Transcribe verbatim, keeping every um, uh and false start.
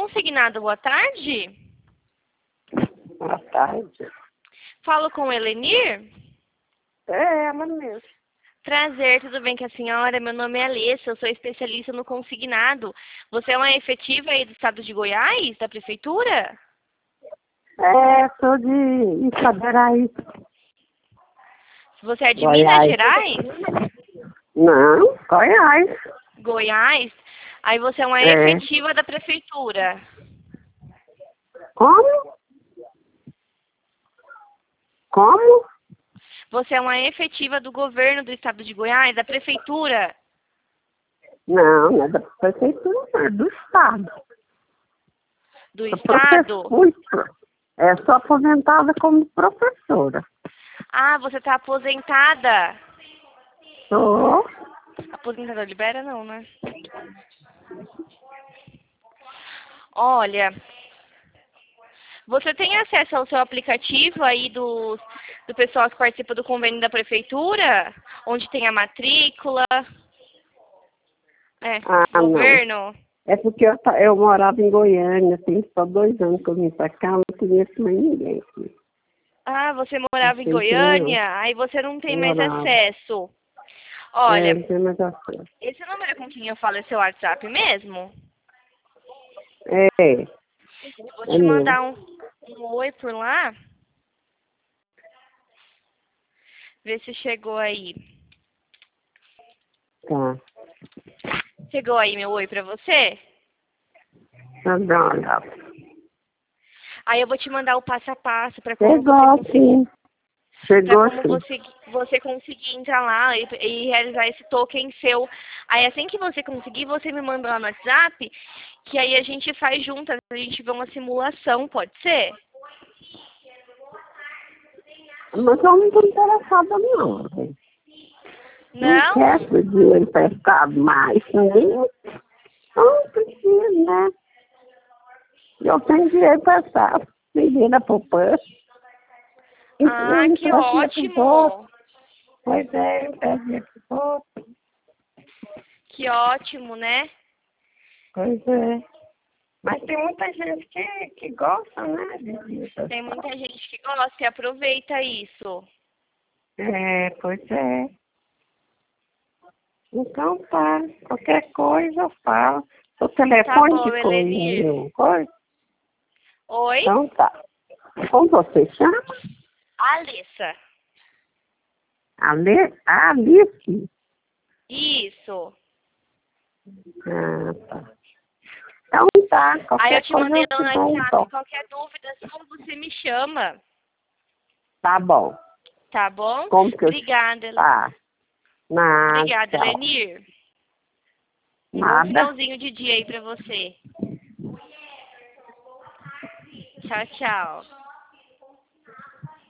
Consignado, boa tarde. Boa tarde. Falo com o Elenir? É, ela mesmo. Prazer, tudo bem com a senhora? Meu nome é Alessa, eu sou especialista no consignado. Você é uma efetiva aí do estado de Goiás, da prefeitura? É, sou de Itaberaí. Você é de Goiás. Minas Gerais? Não, Goiás. Goiás? Aí você é uma É. efetiva da prefeitura. Como? Como? Você é uma efetiva do governo do estado de Goiás, da prefeitura? Não, não é da prefeitura, não, é do Estado. Do Sou estado? professora. É, sou aposentada como professora. Ah, você está aposentada? Sou. Aposentada libera não, né? Olha, você tem acesso ao seu aplicativo aí do, do pessoal que participa do convênio da prefeitura? Onde tem a matrícula? É, Ah, do não. governo? É porque eu, ta- eu morava em Goiânia, tem só dois anos que eu vim pra cá, não conheço mais ninguém aqui. Ah, você Não morava em sei quem não. Goiânia? Aí você não tem mais Morava. acesso. É, Olha, não tem mais acesso. esse número com quem eu falo é seu WhatsApp mesmo? É, Eu vou é te mesmo. mandar um, um oi por lá. Ver se chegou aí. Tá. Chegou aí meu oi pra você? Tá dando. Aí eu vou te mandar o passo a passo para como você Chegou, conseguir, sim. para Chegou, como sim. você, você conseguir entrar lá e, e realizar esse token seu. Aí assim que você conseguir, você me manda lá no WhatsApp, que aí a gente faz juntas, a gente vê uma simulação, pode ser? Mas eu não tô interessada, não. Gente. Não Não? quero dinheiro emprestado mais, nem. Não preciso, né? Eu tenho dinheiro emprestado. Tem dinheiro na poupança. Ah, Eu que empresto dinheiro pro povo. ótimo! Pois é, eu empresto dinheiro pro povo. Que ótimo, né? Pois é. Mas tem muita gente que, que gosta, né? De disso. Tem muita gente que gosta e aproveita isso. É, pois é. Então tá. Qualquer coisa eu falo. O Tá telefone bom, ficou aí no Elenir. meu coisa. Oi? Então tá. Como você chama? Alissa. Ale... Alice? Isso. Ah, tá. Então tá. Aí Qualquer eu te coisa mandei eu no te dou um WhatsApp. toque. Qualquer dúvida sua, você me chama. Tá bom. Tá bom? Como que eu... Obrigada. Tá. Nada, Obrigada, tchau. Lenir. Um bom Nada. finalzinho de dia aí pra você. Tchau, tchau.